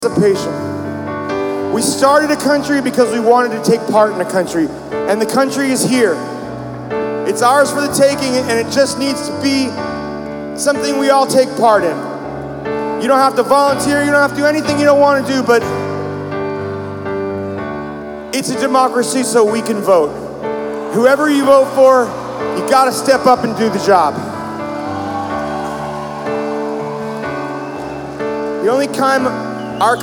Participation. We started a country because we wanted to take part in a country, and the country is here. It's ours for the taking, and it just needs to be something we all take part in. You don't have to volunteer, you don't have to do anything you don't want to do, but it's a democracy, so we can vote. Whoever you vote for, you gotta step up and do the job. The only time